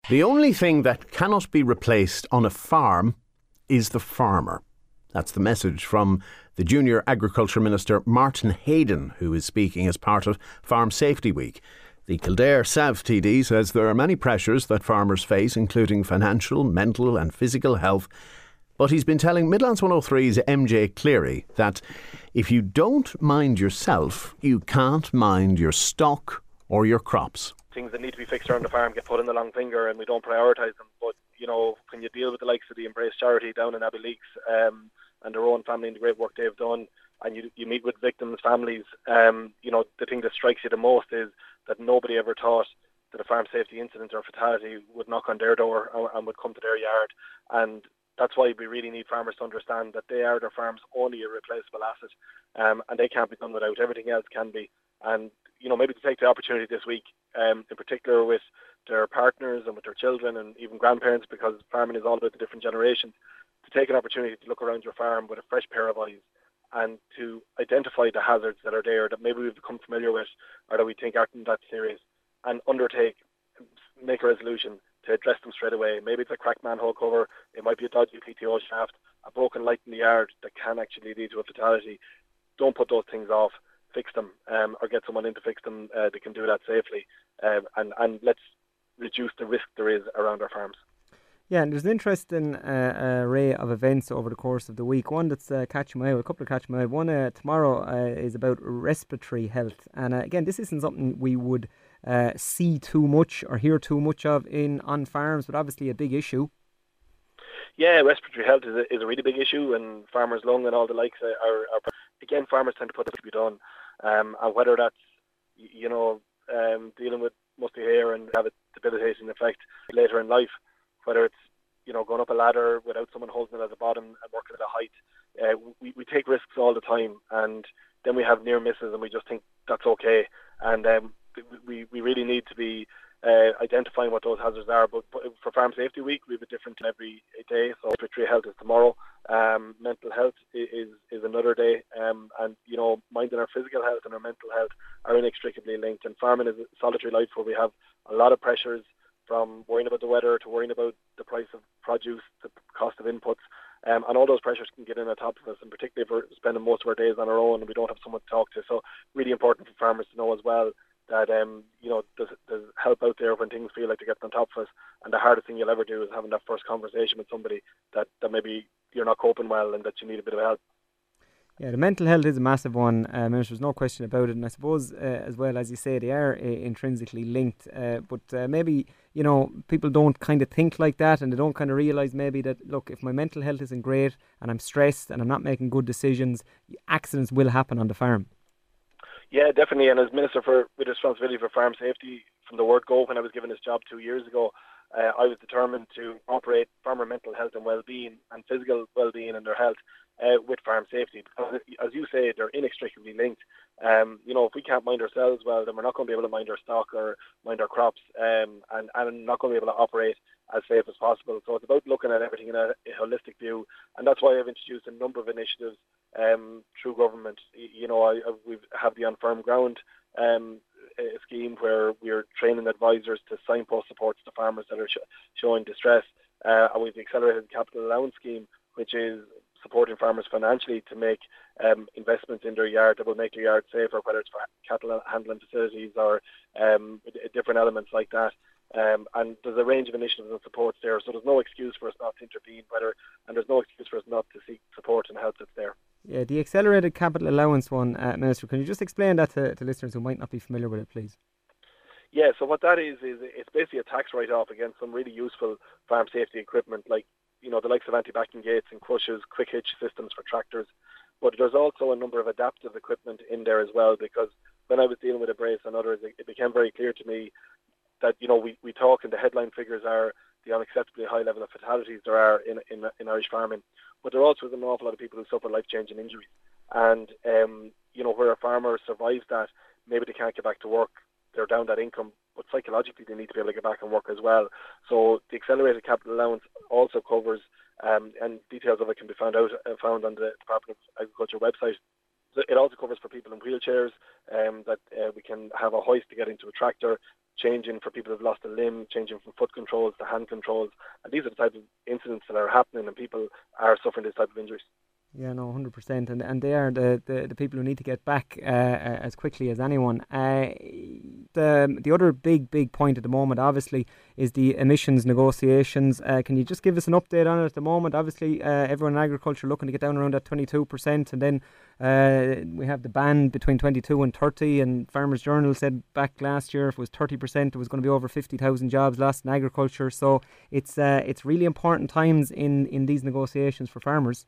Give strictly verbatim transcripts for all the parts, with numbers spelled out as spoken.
The only thing that cannot be replaced on a farm is the farmer. That's the message from the Junior Agriculture Minister Martin Hayden, who is speaking as part of Farm Safety Week. The Kildare South T D says there are many pressures that farmers face, including financial, mental and physical health. But he's been telling Midlands one oh three's M J Cleary that if you don't mind yourself, you can't mind your stock or your crops. Things that need to be fixed around the farm get put in the long finger and we don't prioritise them. But, you know, when you deal with the likes of the Embrace Charity down in Abbeyleix um, and their own family and the great work they've done, and you you meet with victims' families, um, you know, the thing that strikes you the most is that nobody ever thought that a farm safety incident or fatality would knock on their door and, and would come to their yard. And that's why we really need farmers to understand that they are their farm's only irreplaceable asset, um, and they can't be done without. Everything else can be. And, you know, maybe to take the opportunity this week, um, in particular with their partners and with their children and even grandparents, because farming is all about the different generations, to take an opportunity to look around your farm with a fresh pair of eyes and to identify the hazards that are there that maybe we've become familiar with or that we think aren't that serious, and undertake, make a resolution to address them straight away. Maybe it's a cracked manhole cover, it might be a dodgy P T O shaft, a broken light in the yard that can actually lead to a fatality. Don't put those things off. Fix them, um, or get someone in to fix them uh, that can do that safely, um, and, and let's reduce the risk there is around our farms. Yeah, and there's an interesting uh, array of events over the course of the week. One that's uh, catching my eye, a couple of catching my eye. One uh, tomorrow uh, is about respiratory health. And uh, again, this isn't something we would uh, see too much or hear too much of in on farms, but obviously a big issue. Yeah, respiratory health is a, is a really big issue, and farmers' lung and all the likes are, are, are again, farmers tend to put it to be done. Um, and whether that's, you know, um, dealing with musty hair and have a debilitating effect later in life, whether it's, you know, going up a ladder without someone holding it at the bottom and working at a height. Uh, we, we take risks all the time, and then we have near misses and we just think that's okay. And um, we, we really need to be uh, identifying what those hazards are. But for Farm Safety Week, we have a different every day. So respiratory health is tomorrow. Um, mental health is is another day. Um, and, you know, minding our physical health and our mental health are inextricably linked. And farming is a solitary life where we have a lot of pressures, from worrying about the weather to worrying about the price of produce, the cost of inputs, um, and all those pressures can get in on top of us, and particularly if we're spending most of our days on our own and we don't have someone to talk to. So really important for farmers to know as well that um, you know there's, there's help out there when things feel like they're getting on top of us, and the hardest thing you'll ever do is having that first conversation with somebody that, that maybe you're not coping well and that you need a bit of help. Yeah, the mental health is a massive one, uh, Minister, there's no question about it, and I suppose uh, as well, as you say, they are uh, intrinsically linked, uh, but uh, maybe, you know, people don't kind of think like that, and they don't kind of realise maybe that, look, if my mental health isn't great and I'm stressed and I'm not making good decisions, accidents will happen on the farm. Yeah, definitely, and as Minister for with responsibility for farm safety, from the word go, when I was given this job two years ago, uh, I was determined to operate farmer mental health and well-being and physical well-being and their health Uh, with farm safety, because as you say, they're inextricably linked. Um, you know, if we can't mind ourselves well, then we're not going to be able to mind our stock or mind our crops, um, and, and not going to be able to operate as safe as possible. So it's about looking at everything in a, a holistic view, and that's why I've introduced a number of initiatives um, through government. You know, I, I, we have the On Firm Ground um, a scheme where we're training advisors to signpost supports to farmers that are sh- showing distress, uh, and we've the Accelerated Capital Allowance Scheme, which is supporting farmers financially to make um, investments in their yard that will make their yard safer, whether it's for cattle handling facilities or um, different elements like that. Um, and there's a range of initiatives and supports there, so there's no excuse for us not to intervene, whether, and there's no excuse for us not to seek support and help that's there. Yeah, the Accelerated Capital Allowance one, uh, Minister, can you just explain that to, to listeners who might not be familiar with it, please? Yeah, so what that is, is it's basically a tax write-off against some really useful farm safety equipment, like, you know, the likes of anti-backing gates and crushes, quick hitch systems for tractors. But there's also a number of adaptive equipment in there as well, because when I was dealing with Embrace and others, it, it became very clear to me that, you know, we, we talk and the headline figures are the unacceptably high level of fatalities there are in, in, in Irish farming. But there also is an awful lot of people who suffer life-changing injuries. And, um, you know, where a farmer survives that, maybe they can't get back to work, they're down that income, but psychologically they need to be able to get back and work as well. So the Accelerated Capital Allowance also covers, um, and details of it can be found out uh, found on the Department of Agriculture website. So it also covers for people in wheelchairs, um, that uh, we can have a hoist to get into a tractor. changing for people who've lost a limb, changing from foot controls to hand controls. And these are the type of incidents that are happening, and people are suffering this type of injuries. Yeah, no, one hundred percent. And and they are the, the, the people who need to get back uh, as quickly as anyone. Uh, the the other big, big point at the moment, obviously, is the emissions negotiations. Uh, can you just give us an update on it at the moment? Obviously, uh, everyone in agriculture looking to get down around that twenty-two percent. And then uh, we have the ban between twenty-two and thirty. And Farmers Journal said back last year if it was thirty percent, it was going to be over fifty thousand jobs lost in agriculture. So it's uh, it's really important times in, in these negotiations for farmers.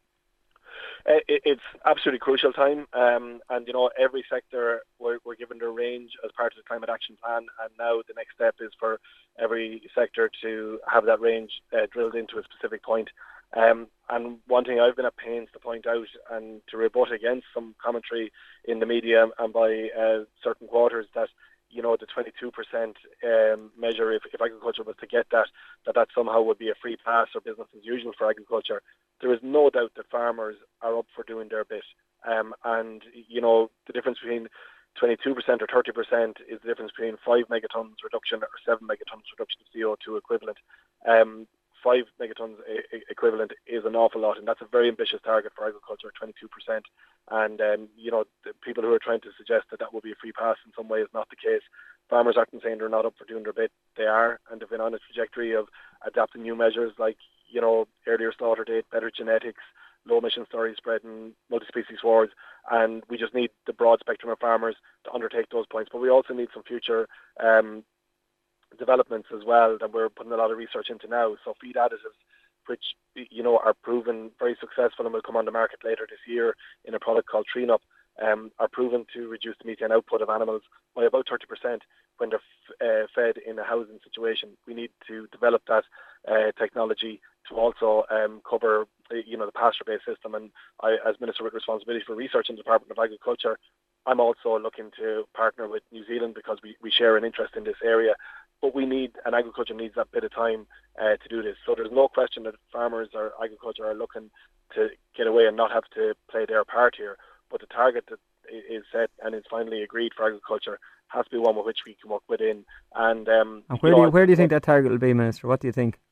Uh, it, it's absolutely crucial time, um, and you know every sector we're, we're given their range as part of the climate action plan, and now the next step is for every sector to have that range uh, drilled into a specific point. Um, and one thing I've been at pains to point out and to rebut against some commentary in the media and by uh, certain quarters that you know the twenty-two percent um, measure, if, if agriculture was to get that, that that somehow would be a free pass or business as usual for agriculture. There is no doubt that farmers are up for doing their bit. Um, and, you know, the difference between twenty-two percent or thirty percent is the difference between five megatons reduction or seven megatons reduction of C O two equivalent. Um, five megatons e- equivalent is an awful lot, and that's a very ambitious target for agriculture, twenty-two percent. And, um, you know, the people who are trying to suggest that that will be a free pass in some way is not the case. Farmers aren't saying they're not up for doing their bit. They are, and they've been on a trajectory of adapting new measures like, you know, earlier slaughter date, better genetics, low emission storage spreading, multi-species wards, and we just need the broad spectrum of farmers to undertake those points. But we also need some future um, developments as well that we're putting a lot of research into now. So feed additives, which, you know, are proven very successful and will come on the market later this year in a product called Treenup, um, are proven to reduce the methane output of animals by about thirty percent when they're f- uh, fed in a housing situation. We need to develop that uh, technology to also um, cover, you know, the pasture-based system. And I, as Minister with responsibility for research in the Department of Agriculture, I'm also looking to partner with New Zealand because we, we share an interest in this area. But we need, and agriculture needs that bit of time uh, to do this. So there's no question that farmers or agriculture are looking to get away and not have to play their part here. But the target that is set and is finally agreed for agriculture has to be one with which we can work within. And, um, and where, you do know, you, where do you think that target will be, Minister? What do you think?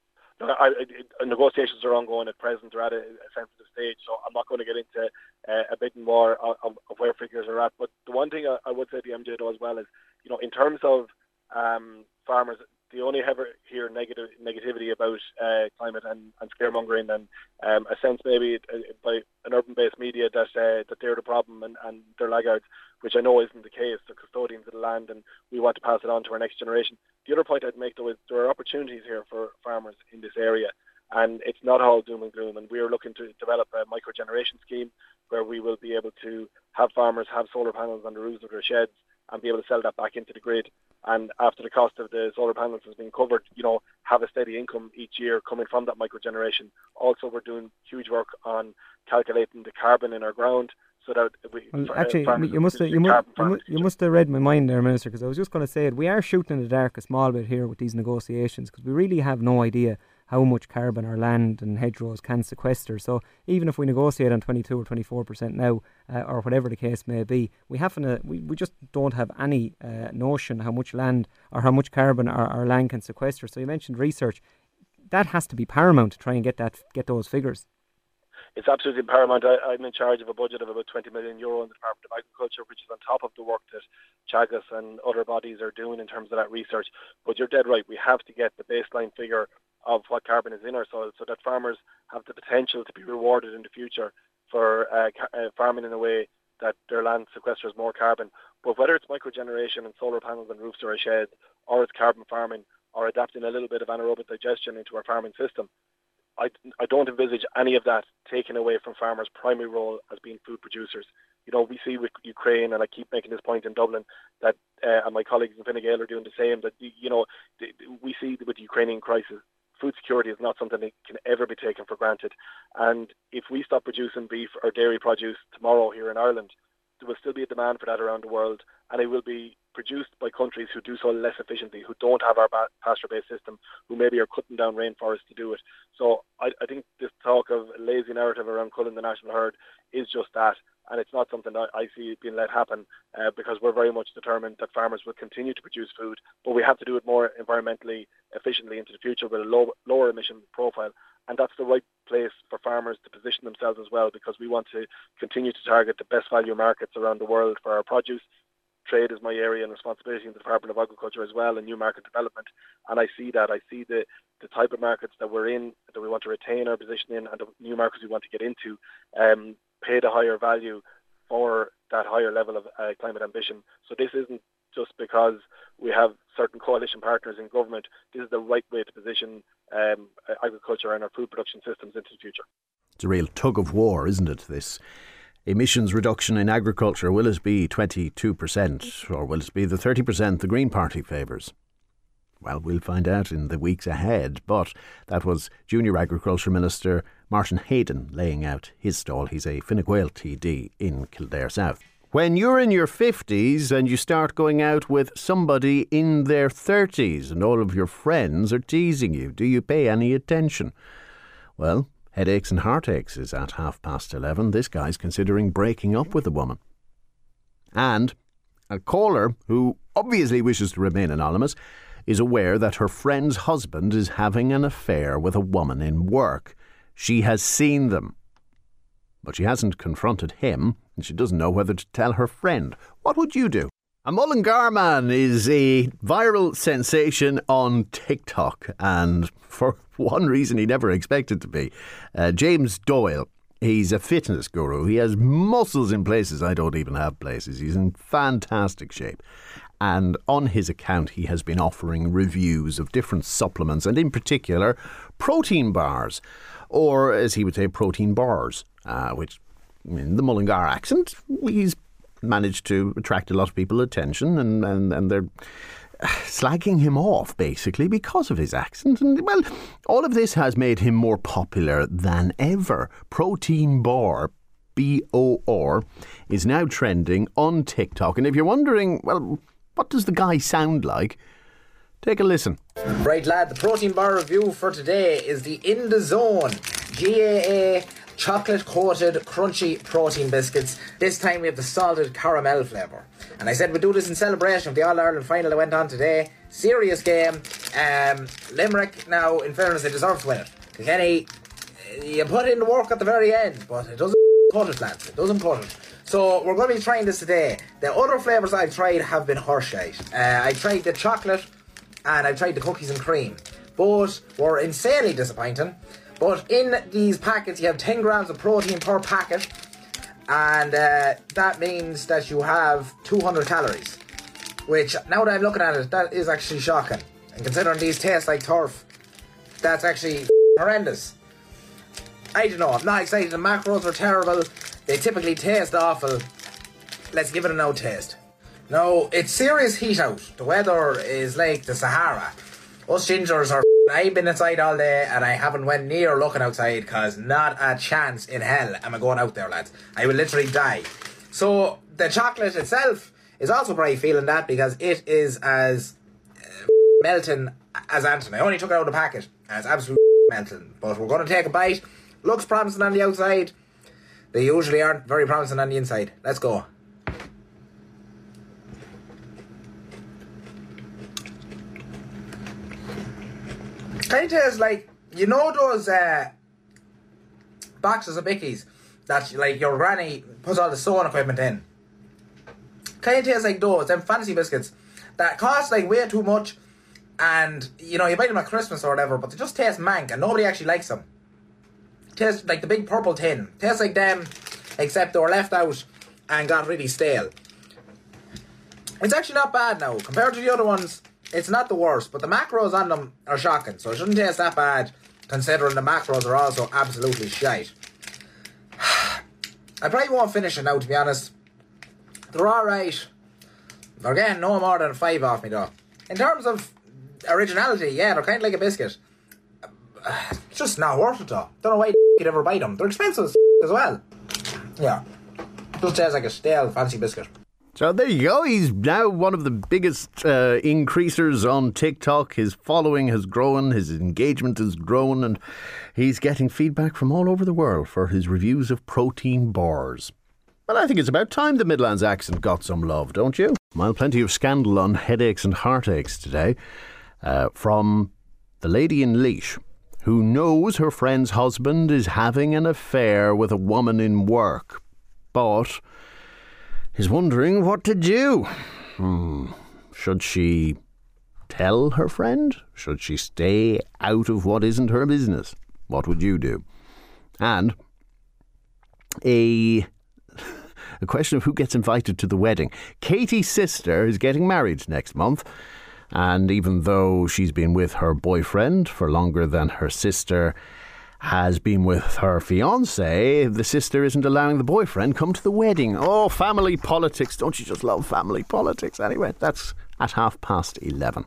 I, I, negotiations are ongoing at present. They're at a, a sensitive stage, so I'm not going to get into uh, a bit more of, of where figures are at. But the one thing I, I would say to M J though as well is, you know, in terms of um, farmers, they only ever hear negative negativity about uh, climate and, and scaremongering, and um, a sense maybe uh, by an urban-based media that uh, that they're the problem and, and they're laggards, which I know isn't the case. They're custodians of the land, and we want to pass it on to our next generation. The other point I'd make though is there are opportunities here for farmers in this area, and it's not all doom and gloom. And we are looking to develop a microgeneration scheme where we will be able to have farmers have solar panels on the roofs of their sheds and be able to sell that back into the grid. And after the cost of the solar panels has been covered, you know, have a steady income each year coming from that microgeneration. Also, we're doing huge work on calculating the carbon in our ground so that we... Well, uh, actually, you must have, you, must, you, must, you must have read my mind there, Minister, because I was just going to say it. We are shooting in the dark a small bit here with these negotiations because we really have no idea how much carbon our land and hedgerows can sequester. So even if we negotiate on twenty-two or twenty-four percent now, uh, or whatever the case may be, we haven't a, we, we just don't have any uh, notion how much land or how much carbon our, our land can sequester. So you mentioned research. That has to be paramount to try and get that get those figures. It's absolutely paramount. I, I'm in charge of a budget of about twenty million euro in the Department of Agriculture, which is on top of the work that Teagasc and other bodies are doing in terms of that research. But you're dead right. We have to get the baseline figure of what carbon is in our soil so that farmers have the potential to be rewarded in the future for uh, ca- uh, farming in a way that their land sequesters more carbon. But whether it's microgeneration and solar panels and roofs or a shed, or it's carbon farming, or adapting a little bit of anaerobic digestion into our farming system, I, I don't envisage any of that taking away from farmers' primary role as being food producers. You know, we see with Ukraine, and I keep making this point in Dublin, that, uh, and my colleagues in Fine Gael are doing the same, that, you know, we see with the Ukrainian crisis, food security is not something that can ever be taken for granted. And if we stop producing beef or dairy produce tomorrow here in Ireland, there will still be a demand for that around the world, and it will be produced by countries who do so less efficiently, who don't have our pasture-based system, who maybe are cutting down rainforests to do it. So I, I think this talk of lazy narrative around culling the national herd is just that. and it's not something that I see being let happen uh, because we're very much determined that farmers will continue to produce food, but we have to do it more environmentally efficiently into the future with a low, lower emission profile. And that's the right place for farmers to position themselves as well, because we want to continue to target the best value markets around the world for our produce. Trade is my area and responsibility in the Department of Agriculture as well, and new market development. And I see that. I see the, the type of markets that we're in, that we want to retain our position in, and the new markets we want to get into, um, pay the higher value for that higher level of uh, climate ambition. So this isn't just because we have certain coalition partners in government. This is the right way to position um, agriculture and our food production systems into the future. It's a real tug of war, isn't it, this emissions reduction in agriculture? Will it be twenty-two percent or will it be the thirty percent the Green Party favours? Well, we'll find out in the weeks ahead, but that was Junior Agriculture Minister Martin Hayden laying out his stall. He's a Fine Gael T D in Kildare South. When you're in your fifties and you start going out with somebody in their thirties and all of your friends are teasing you, do you pay any attention? Well, Headaches and Heartaches is at half past eleven. This guy's considering breaking up with a woman. And a caller who obviously wishes to remain anonymous is aware that her friend's husband is having an affair with a woman in work. She has seen them, but she hasn't confronted him, and she doesn't know whether to tell her friend. What would you do? A Mullingar man is a viral sensation on TikTok, and for one reason he never expected to be. Uh, James Doyle, he's a fitness guru. He has muscles in places I don't even have places. He's in fantastic shape. And on his account, he has been offering reviews of different supplements, and in particular, protein bars, or as he would say, protein bars, uh, which in the Mullingar accent, he's managed to attract a lot of people's attention, and, and, and they're slagging him off basically because of his accent. And well, all of this has made him more popular than ever. Protein bar, B O R, is now trending on TikTok. And if you're wondering, well, what does the guy sound like? Take a listen. Right, lad, the protein bar review for today is the In The Zone G A A chocolate coated crunchy protein biscuits. This time we have the salted caramel flavour. And I said we'd do this in celebration of the All-Ireland final that went on today. Serious game. Um, Limerick, now, in fairness, they deserve to win it. Kilkenny, you put in the work at the very end, but it doesn't cut it, lads. It doesn't cut it. So we're going to be trying this today. The other flavours I've tried have been horse-shite. Uh, I tried the chocolate and I tried the cookies and cream. Both were insanely disappointing. But in these packets you have ten grams of protein per packet, and uh, that means that you have two hundred calories, which, now that I'm looking at it, that is actually shocking. And considering these taste like turf, that's actually horrendous. I don't know, I'm not excited. The macros are terrible. They typically taste awful. Let's give it a no taste. No, it's serious heat out. The weather is like the Sahara. Us gingers are... I've been inside all day and I haven't went near looking outside because not a chance in hell am I going out there, lads. I will literally die. So the chocolate itself is also probably feeling that because it is as uh, melting as Anthony. I only took it out of the packet and it's absolutely melting. But we're going to take a bite. Looks promising on the outside. They usually aren't very promising on the inside. Let's go. Kind of tastes like, you know those uh, boxes of Bickies that like your granny puts all the sewing equipment in? Kind of tastes like those, them fancy biscuits that cost like way too much, and you know you buy them at Christmas or whatever, but they just taste mank and nobody actually likes them. Tastes like the big purple tin. Tastes like them, except they were left out and got really stale. It's actually not bad now compared to the other ones. It's not the worst, but the macros on them are shocking, so it shouldn't taste that bad, considering the macros are also absolutely shite. I probably won't finish it now, to be honest. They're alright. They're getting no more than five off me, though. In terms of originality, yeah, they're kind of like a biscuit. It's just not worth it, though. Don't know why you'd ever buy them. They're expensive as, as well. Yeah. Just tastes like a stale, fancy biscuit. So there you go. He's now one of the biggest uh, increasers on TikTok. His following has grown, his engagement has grown, and he's getting feedback from all over the world for his reviews of protein bars. Well, I think it's about time the Midlands accent got some love, don't you? Well, plenty of scandal on headaches and heartaches today uh, from the lady in Laois who knows her friend's husband is having an affair with a woman in work, but is wondering what to do. Hmm. Should she tell her friend? Should she stay out of what isn't her business? What would you do? And a... a question of who gets invited to the wedding. Katie's sister is getting married next month, and even though she's been with her boyfriend for longer than her sister has been with her fiancé, the sister isn't allowing the boyfriend come to the wedding. Oh, family politics. Don't you just love family politics? Anyway, that's at half past eleven.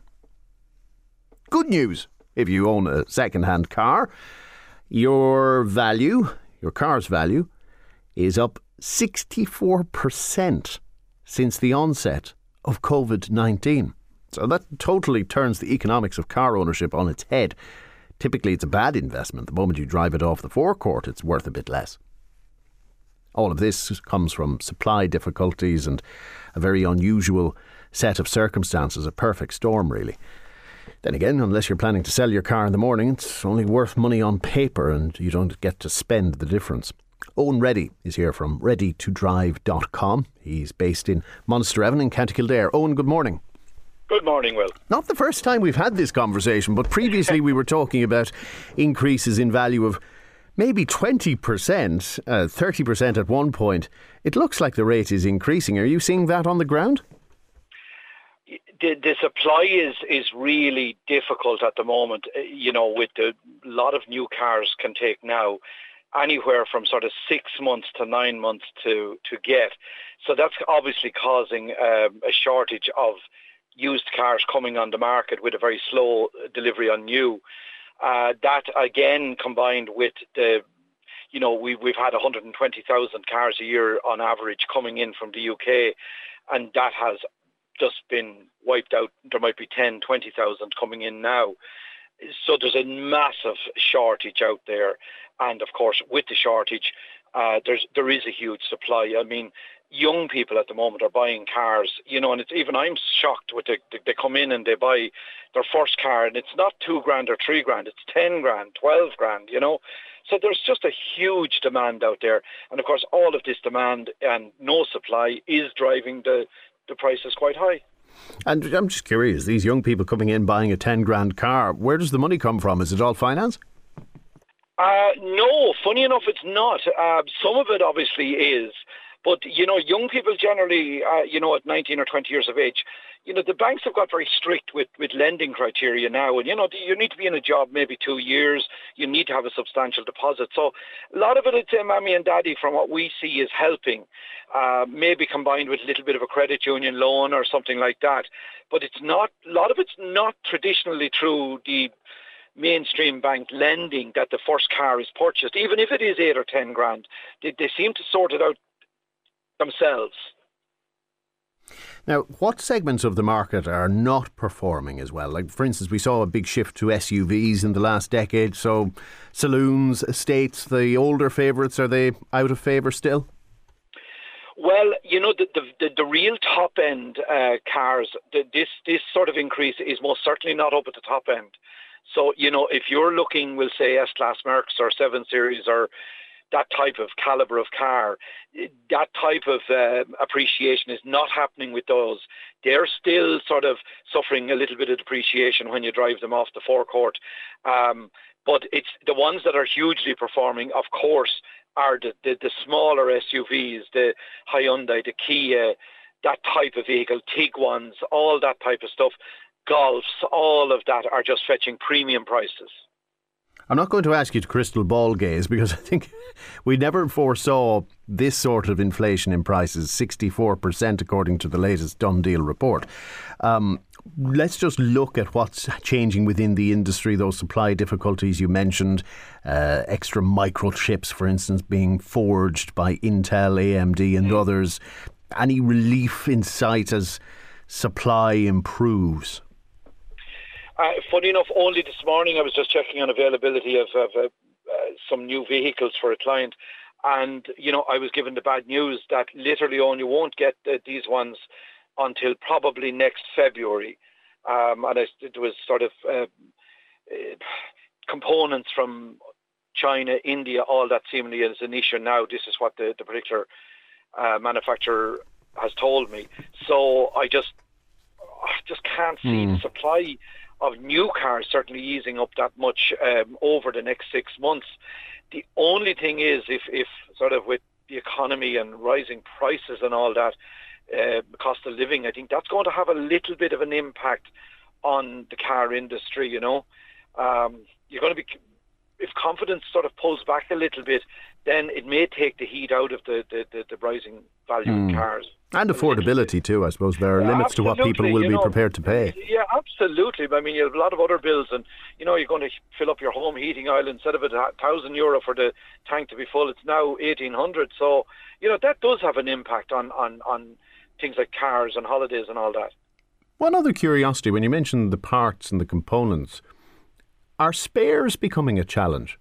Good news. If you own a second-hand car, your value, your car's value, is up sixty-four percent since the onset of covid nineteen. So that totally turns the economics of car ownership on its head. Typically it's a bad investment. The moment you drive it off the forecourt, it's worth a bit less. All of this comes from supply difficulties and a very unusual set of circumstances, a perfect storm really. Then again, unless you're planning to sell your car in the morning, it's only worth money on paper and you don't get to spend the difference. Owen Reddy is here from ready to drive dot com. He's based in Monasterevin in County Kildare. Owen, good morning. Good morning, Will. Not the first time we've had this conversation, but previously we were talking about increases in value of maybe twenty percent, uh, thirty percent at one point. It looks like the rate is increasing. Are you seeing that on the ground? The, the supply is, is really difficult at the moment. You know, with the lot of new cars can take now anywhere from sort of six months to nine months to, to get. So that's obviously causing um, a shortage of used cars coming on the market with a very slow delivery on new. Uh, that again combined with the, you know, we, we've had one hundred twenty thousand cars a year on average coming in from the U K, and that has just been wiped out. There might be ten, twenty thousand coming in now. So there's a massive shortage out there. And of course, with the shortage, uh, there's there is a huge supply. I mean, young people at the moment are buying cars, you know, and it's even I'm shocked with the, they come in and they buy their first car, and it's not two grand or three grand, it's ten grand, twelve grand, you know. So there's just a huge demand out there, and of course, all of this demand and no supply is driving the the prices quite high. And I'm just curious, these young people coming in buying a ten grand car, where does the money come from? Is it all finance? Uh, no, funny enough, it's not. Uh, some of it obviously is. But, you know, young people generally, uh, you know, at nineteen or twenty years of age, you know, the banks have got very strict with, with lending criteria now. And, you know, you need to be in a job maybe two years. You need to have a substantial deposit. So a lot of it, it's uh, Mammy and Daddy, from what we see, is helping, uh, maybe combined with a little bit of a credit union loan or something like that. But it's not, a lot of it's not traditionally through the mainstream bank lending that the first car is purchased, even if it is eight or ten grand. They, they seem to sort it out themselves. Now, what segments of the market are not performing as well? Like, for instance, we saw a big shift to S U Vs in the last decade. So saloons, estates, the older favourites, are they out of favour still? Well, you know, the the, the, the real top-end uh, cars, the, this, this sort of increase is most certainly not up at the top end. So, you know, if you're looking, we'll say S-Class Mercs or seven series or that type of calibre of car, that type of uh, appreciation is not happening with those. They're still sort of suffering a little bit of depreciation when you drive them off the forecourt. Um, but it's the ones that are hugely performing, of course, are the, the, the smaller S U Vs, the Hyundai, the Kia, that type of vehicle, Tiguan's, all that type of stuff. Golfs, all of that are just fetching premium prices. I'm not going to ask you to crystal ball gaze, because I think we never foresaw this sort of inflation in prices, sixty-four percent according to the latest Done Deal report. Um, let's just look at what's changing within the industry, those supply difficulties you mentioned, uh, extra microchips, for instance, being forged by Intel, A M D and mm. others. Any relief in sight as supply improves? Uh, funny enough, only this morning I was just checking on availability of, of uh, uh, some new vehicles for a client, And, you know, I was given the bad news that literally only won't get uh, these ones until probably next February. Um, and I, it was sort of uh, uh, components from China, India, all that seemingly is an issue now. This is what the, the particular uh, manufacturer has told me. So I just, I just can't see mm. the supply of new cars certainly easing up that much um, over the next six months. The only thing is, if, if sort of with the economy and rising prices and all that, uh, cost of living, I think that's going to have a little bit of an impact on the car industry, you know. Um, you're going to be, if confidence sort of pulls back a little bit, then it may take the heat out of the, the, the, the rising value mm. of cars. And affordability too, I suppose. There are yeah, limits to what people will be know, prepared to pay. Yeah, absolutely. I mean, you have a lot of other bills, and, you know, you're going to fill up your home heating oil. Instead of a one thousand euro for the tank to be full, it's now eighteen hundred. So, you know, that does have an impact on, on, on things like cars and holidays and all that. One other curiosity, when you mentioned the parts and the components, are spares becoming a challenge?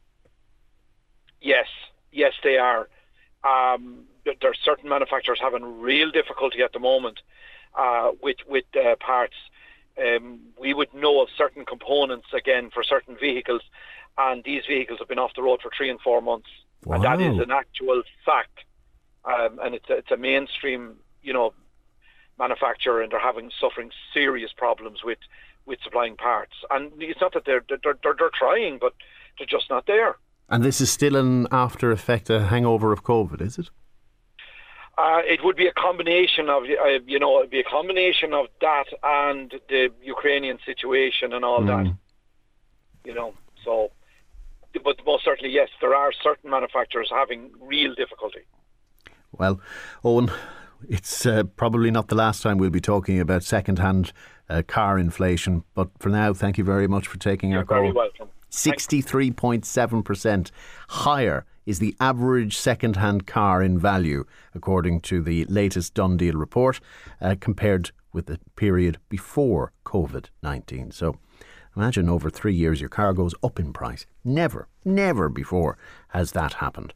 Yes, yes, they are. Um, there are certain manufacturers having real difficulty at the moment uh, with with uh, parts. Um, we would know of certain components, again, for certain vehicles, and these vehicles have been off the road for three and four months. Wow. And that is an actual fact. Um, and it's a, it's a mainstream, you know, manufacturer, and they're having suffering serious problems with, with supplying parts. And it's not that they're they're, they're they're trying, but they're just not there. And this is still an after effect, a hangover of COVID, is it? Uh, it would be a combination of, uh, you know, it'd be a combination of that and the Ukrainian situation and all mm. that. You know, so, but most certainly, yes, there are certain manufacturers having real difficulty. Well, Owen, it's uh, probably not the last time we'll be talking about second-hand uh, car inflation, but for now, thank you very much for taking You're our call. Very welcome. sixty-three point seven percent higher is the average second-hand car in value, according to the latest Dundee report, uh, compared with the period before COVID nineteen. So imagine over three years your car goes up in price. Never, never before has that happened.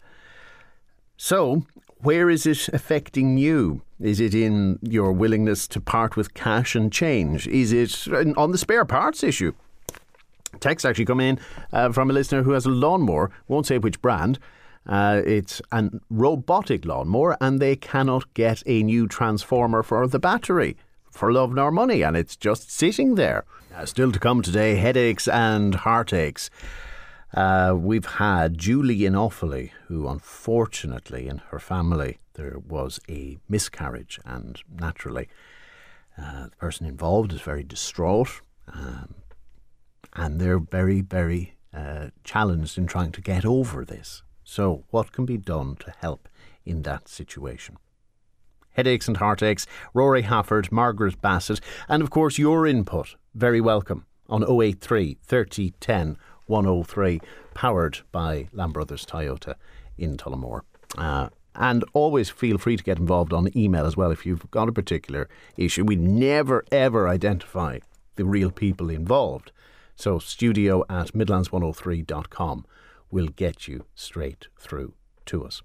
So where is it affecting you? Is it in your willingness to part with cash and change? Is it on the spare parts issue? Text actually come in uh, from a listener who has a lawnmower, won't say which brand. Uh, it's a robotic lawnmower, and they cannot get a new transformer for the battery for love nor money, and it's just sitting there. Uh, still to come today, headaches and heartaches. Uh, we've had Julie in Offaly, who unfortunately in her family there was a miscarriage, and naturally uh, the person involved is very distraught. Um, And they're very, very uh, challenged in trying to get over this. So what can be done to help in that situation? Headaches and heartaches, Rory Hafford, Margaret Bassett, and of course your input, very welcome, on oh eight three, thirty, ten, one oh three, powered by Lamb Brothers Toyota in Tullamore. Uh, and always feel free to get involved on email as well if you've got a particular issue. We never, ever identify the real people involved. So studio at midlands one oh three dot com will get you straight through to us.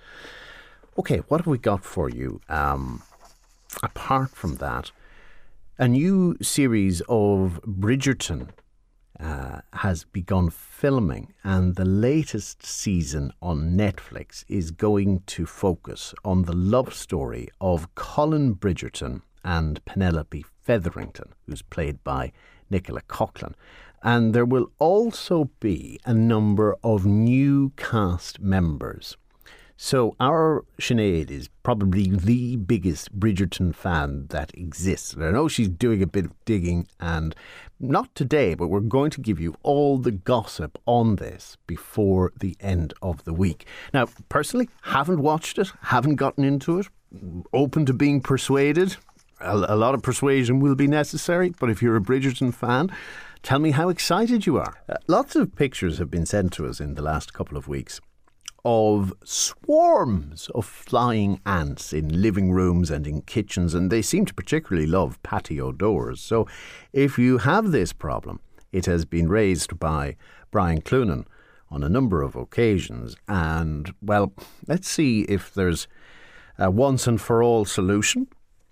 Okay, what have we got for you? Um, apart from that, a new series of Bridgerton uh, has begun filming, and the latest season on Netflix is going to focus on the love story of Colin Bridgerton and Penelope Featherington, who's played by Nicola Coughlan. And there will also be a number of new cast members. So our Sinead is probably the biggest Bridgerton fan that exists. And I know she's doing a bit of digging, and not today, but we're going to give you all the gossip on this before the end of the week. Now, personally, haven't watched it, haven't gotten into it, open to being persuaded. A, a lot of persuasion will be necessary, but if you're a Bridgerton fan, tell me how excited you are. Uh, lots of pictures have been sent to us in the last couple of weeks of swarms of flying ants in living rooms and in kitchens, and they seem to particularly love patio doors. So if you have this problem, it has been raised by Brian Clunan on a number of occasions. And, well, let's see if there's a once and for all solution,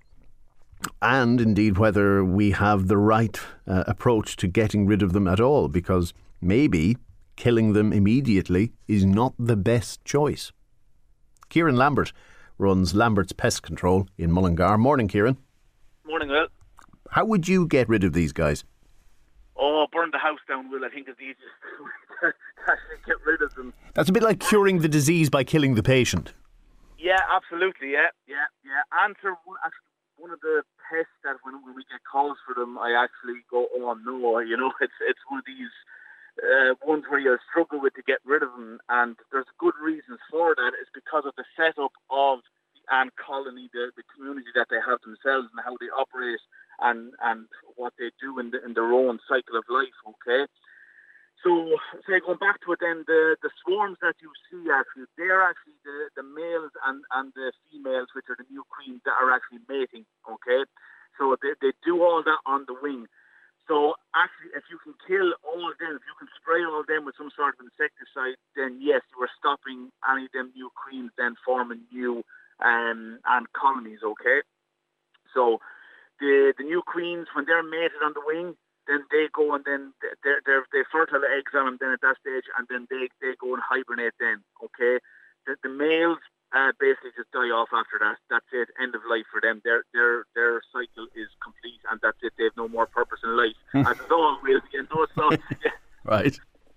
and indeed whether we have the right uh, approach to getting rid of them at all, because maybe killing them immediately is not the best choice. Kieran Lambert runs Lambert's Pest Control in Mullingar. Morning, Kieran. Morning, Will. How would you get rid of these guys? Oh, burn the house down, Will. I think is the easiest way to actually get rid of them. That's a bit like curing the disease by killing the patient. Yeah, absolutely. Yeah, yeah, yeah. Answer one, actually, one of the pests that when, when we get calls for them, I actually go, oh no, you know, it's it's one of these uh, ones where you struggle with to get rid of them, and there's good reasons for that. It's because of the setup of the ant colony, the, the community that they have themselves, and how they operate, and and what they do in, the, in their own cycle of life. Okay. So, say going back to it then, the, the swarms that you see actually, they're actually the, the males and, and the females, which are the new queens that are actually mating, okay? So they, they do all that on the wing. So actually, if you can kill all of them, if you can spray all of them with some sort of insecticide, then yes, you are stopping any of them new queens then forming new um, and colonies, okay? So the the new queens, when they're mated on the wing, then they go and then they they they fertile eggs on them then at that stage, and then they, they go and hibernate then, okay? The, the males uh, basically just die off after that. That's it, end of life for them. Their their their cycle is complete, and that's it. They have no more purpose in life. As it all will, you know, so... Yeah. Right.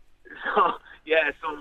So, yeah, so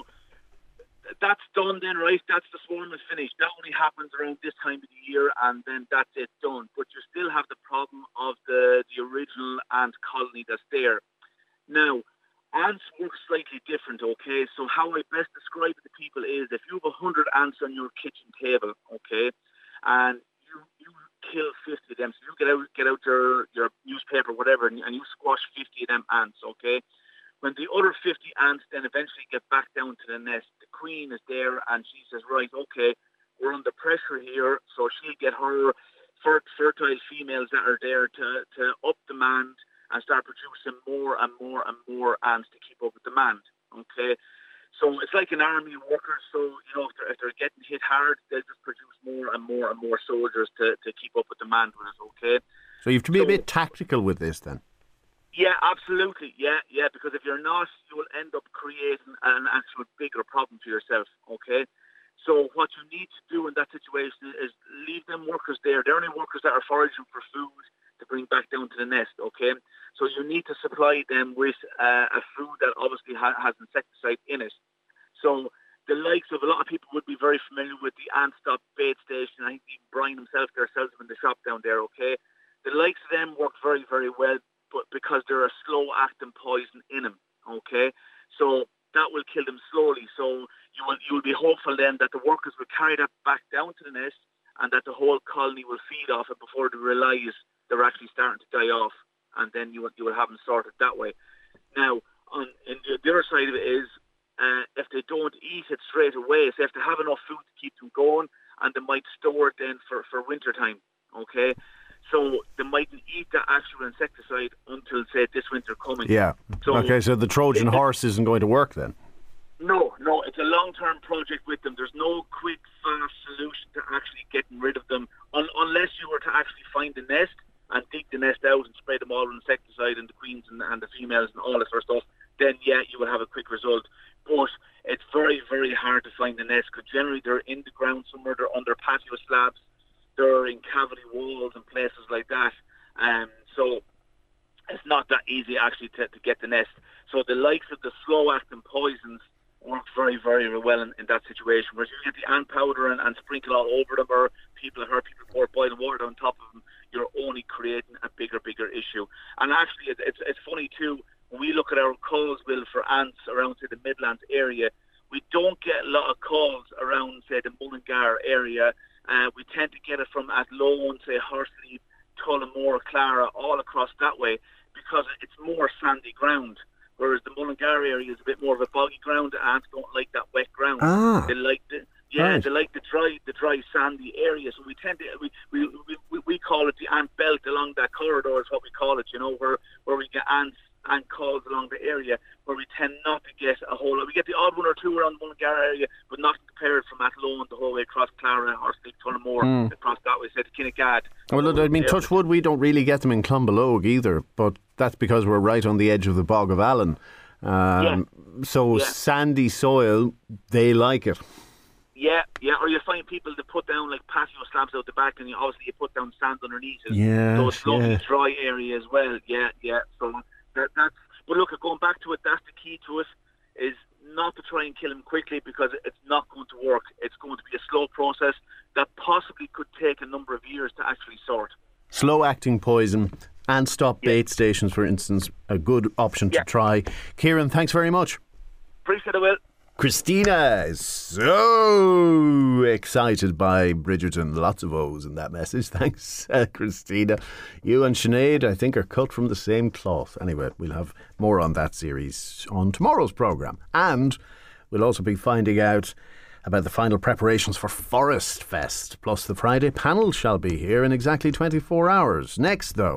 that's done then, right? That's the swarm is finished. That only happens around this time of the year, and then that's it, done. But you still have the problem of the, the original ant colony that's there. Now, ants work slightly different, okay? So how I best describe it to people is if you have one hundred ants on your kitchen table, okay, and you you kill fifty of them, so you get out get out your, your newspaper, whatever, and, and you squash fifty of them ants, okay? When the other fifty ants then eventually get back down to the nest, the queen is there and she says, right, okay, we're under pressure here, so she'll get her fert- fertile females that are there to, to up demand and start producing more and more and more ants to keep up with demand, okay? So it's like an army of workers, so, you know, if they're, if they're getting hit hard, they'll just produce more and more and more soldiers to, to keep up with demand with it, okay? So you have to be so, a bit tactical with this then. Yeah, absolutely. Yeah, yeah, because if you're not, you will end up creating an actual bigger problem for yourself, okay? So what you need to do in that situation is leave them workers there. They're only workers that are foraging for food to bring back down to the nest, okay? So you need to supply them with uh, a food that obviously ha- has insecticide in it. So the likes of a lot of people would be very familiar with the Ant Stop bait station. I think even Brian himself there sells them in the shop down there, okay? The likes of them work very, very well, but because they're a slow-acting poison in them, okay? So that will kill them slowly. So you will you will be hopeful then that the workers will carry that back down to the nest and that the whole colony will feed off it before they realise they're actually starting to die off, and then you will, you will have them sorted that way. Now, on in the, the other side of it is, uh, if they don't eat it straight away, so if they have enough food to keep them going, and they might store it then for, for winter time, okay? So they mightn't eat the actual insecticide until, say, this winter coming. Yeah. So okay, so the Trojan it, horse isn't going to work then? No, no. It's a long-term project with them. There's no quick, fast solution to actually getting rid of them un- unless you were to actually find the nest and dig the nest out and spray them all with insecticide and the queens and, and the females and all this sort of stuff. Then, yeah, you would have a quick result. But it's very, very hard to find the nest because generally they're in the ground somewhere. They're under patio slabs. They're in cavity walls and places like that. Um, so it's not that easy actually to, to get the nest. So the likes of the slow-acting poisons work very, very well in, in that situation. Whereas you get the ant powder and, and sprinkle all over them, or people have heard people pour boiling water on top of them, you're only creating a bigger, bigger issue. And actually, it, it's it's funny too, when we look at our calls, Bill, for ants around, say, the Midlands area, we don't get a lot of calls around, say, the Mullingar area. Uh, we tend to get it from Athlone, say, Horsley, Tullamore, Clara, all across that way, because it's more sandy ground. Whereas the Mullingar area is a bit more of a boggy ground. The ants don't like that wet ground. Ah, they like the yeah, right. they like the dry, the dry sandy area. So we tend to we we, we we call it the ant belt along that corridor is what we call it. You know, where where we get ants and calls along the area, where we tend not to get a whole lot. We get the odd one or two around the Mullingar area, but not compared from Athlone the whole way across Clara or Tullamore, mm. across that way, say to Kinnegad. Well, I mean, touch wood, we don't really get them in Clonbelogue either, but that's because we're right on the edge of the Bog of Allen. Um, yeah. So yeah. sandy soil, they like it. Yeah, yeah, or you find people that put down like patio slabs out the back, and you obviously you put down sand underneath it. Yeah, so it's lovely yeah. dry area as well. Yeah, yeah. So that, that's. But look, going back to it, that's the key to it, is not to try and kill him quickly, because it's not going to work. It's going to be a slow process that possibly could take a number of years to actually sort. Slow-acting poison and stop yeah. bait stations, for instance, a good option to yeah. try. Kieran, thanks very much. Appreciate it, Will. Christina is so excited by Bridgerton. Lots of O's in that message. Thanks, uh, Christina. You and Sinead, I think, are cut from the same cloth. Anyway, we'll have more on that series on tomorrow's programme. And we'll also be finding out about the final preparations for Forest Fest. Plus, the Friday panel shall be here in exactly twenty-four hours. Next, though,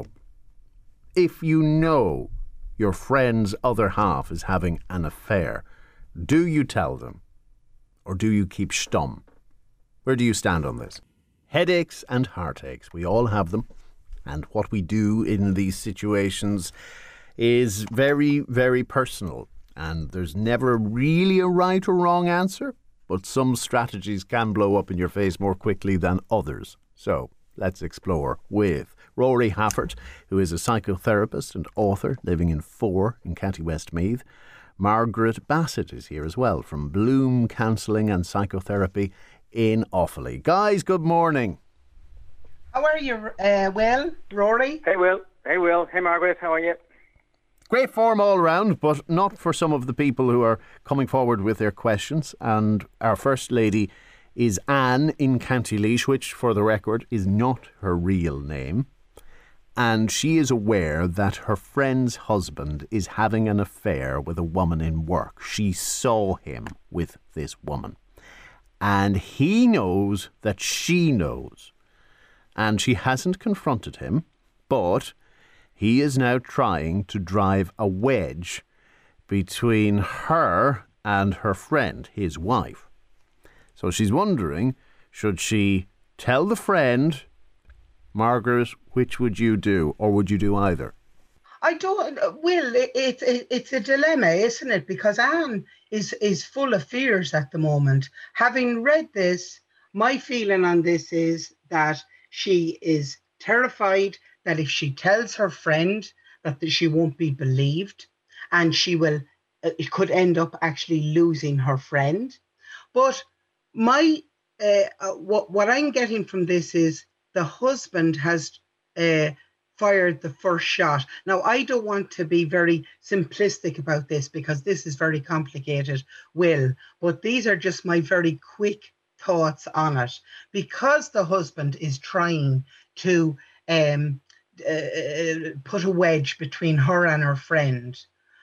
if you know your friend's other half is having an affair, do you tell them, or do you keep stum? Where do you stand on this? Headaches and heartaches, we all have them. And what we do in these situations is very, very personal. And there's never really a right or wrong answer, but some strategies can blow up in your face more quickly than others. So let's explore with Rory Hafford, who is a psychotherapist and author living in Four in County Westmeath. Margaret Bassett is here as well from Bloom Counselling and Psychotherapy in Offaly. Guys, good morning. How are you, uh, Will, Rory? Hey, Will. Hey, Will. Hey, Margaret. How are you? Great form all round, but not for some of the people who are coming forward with their questions. And our first lady is Anne in County Laois, which, for the record, is not her real name. And she is aware that her friend's husband is having an affair with a woman in work. She saw him with this woman. And he knows that she knows. And she hasn't confronted him, but he is now trying to drive a wedge between her and her friend, his wife. So she's wondering, should she tell the friend? Margaret, which would you do, or would you do either? I don't, Will, it, it, it, it's a dilemma, isn't it? Because Anne is, is full of fears at the moment. Having read this, my feeling on this is that she is terrified that if she tells her friend that she won't be believed, and she will, it could end up actually losing her friend. But my, uh, what, what I'm getting from this is, the husband has uh, fired the first shot. Now, I don't want to be very simplistic about this because this is very complicated, Will, but these are just my very quick thoughts on it. Because the husband is trying to um, uh, put a wedge between her and her friend,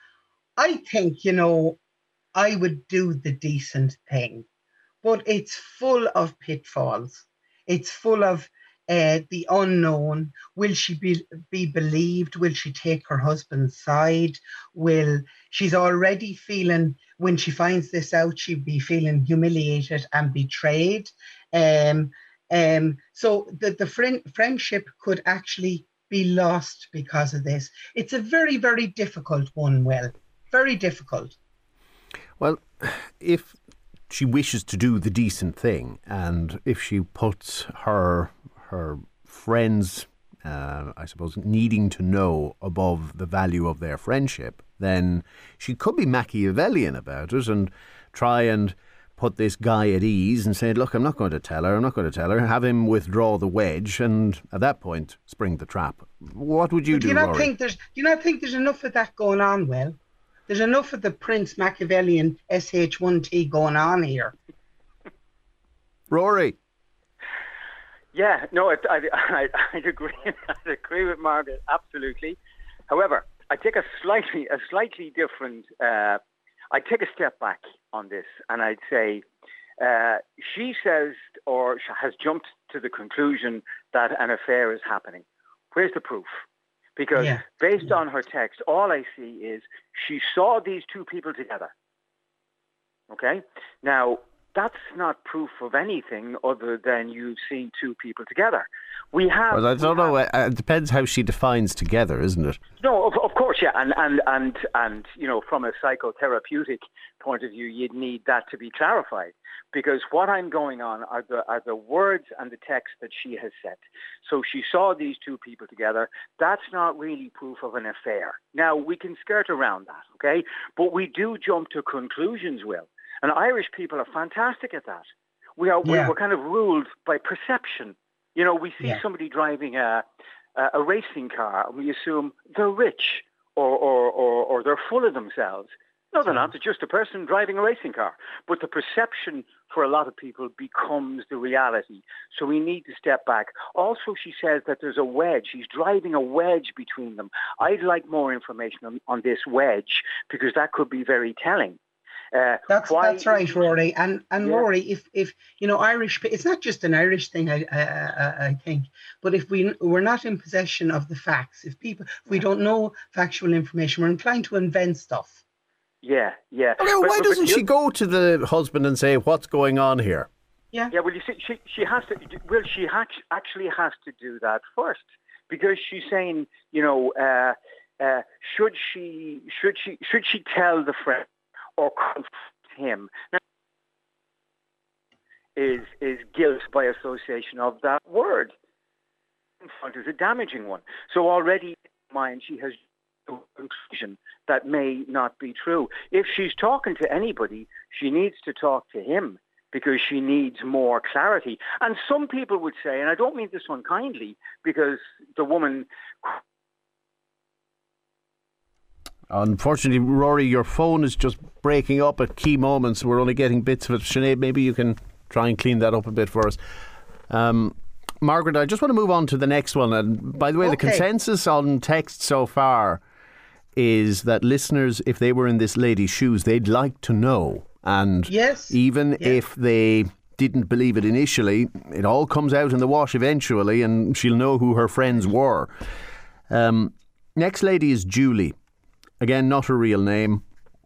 I think, you know, I would do the decent thing, but it's full of pitfalls. It's full of Uh, the unknown. Will she be be believed? Will she take her husband's side? Will she's already feeling, when she finds this out, she'd be feeling humiliated and betrayed. Um, um, so the, the friend, friendship could actually be lost because of this. It's a very, very difficult one, Will. Very difficult. Well, if she wishes to do the decent thing, and if she puts her her friends, uh, I suppose, needing to know above the value of their friendship, then she could be Machiavellian about it and try and put this guy at ease and say, look, I'm not going to tell her, I'm not going to tell her, have him withdraw the wedge, and at that point, spring the trap. What would you but do, do you not Rory? think there's, do you not think there's enough of that going on, Will? There's enough of the Prince Machiavellian S H one T going on here. Rory? Yeah, no, I, I, I, I'd agree. I'd agree with Margaret, absolutely. However, I take a slightly, a slightly different. Uh, I take a step back on this, and I'd say uh, she says, or has jumped to the conclusion that an affair is happening. Where's the proof? Because Yeah. based on her text, all I see is she saw these two people together. Okay? Now, that's not proof of anything other than you've seen two people together. We have. Well, I don't we know. have- uh, It depends how she defines together, isn't it? No, of, of course, yeah, and, and and and you know, from a psychotherapeutic point of view, you'd need that to be clarified, because what I'm going on are the are the words and the text that she has said. So she saw these two people together. That's not really proof of an affair. Now we can skirt around that, okay? But we do jump to conclusions, Will, and Irish people are fantastic at that. We are Yeah. we're kind of ruled by perception. You know, we see Yeah. somebody driving a, a a racing car, and we assume they're rich or, or, or, or they're full of themselves. No, they're not. They're just a person driving a racing car. But the perception for a lot of people becomes the reality. So we need to step back. Also, she says that there's a wedge. He's driving a wedge between them. I'd like more information on, on this wedge, because that could be very telling. Uh, That's why- that's right, Rory. And and Yeah. Rory, if if you know Irish, pe- it's not just an Irish thing, I I, I, I think. But if we we're not in possession of the facts, if people if we don't know factual information, we're inclined to invent stuff. Yeah, yeah. Okay, well, But- why but- doesn't but she you- go to the husband and say, what's going on here? Yeah. Yeah, well, you see, she she has to. Well, she ha- actually has to do that first, because she's saying, you know, uh, uh, should she should she should she tell the friend or confront him? Now, is is guilt by association of that word. Confront is a damaging one. So already in her mind she has a conclusion that may not be true. If she's talking to anybody, she needs to talk to him, because she needs more clarity. And some people would say, and I don't mean this unkindly, because the woman... Unfortunately, Rory, your phone is just breaking up at key moments. We're only getting bits of it. Sinead, maybe you can try and clean that up a bit for us. Um, Margaret, I just want to move on to the next one. And by the way, the Okay. consensus on text so far is that listeners, if they were in this lady's shoes, they'd like to know. And Yes. even Yeah. if they didn't believe it initially, it all comes out in the wash eventually, and she'll know who her friends were. Um, next lady is Julie. Again, not her real name.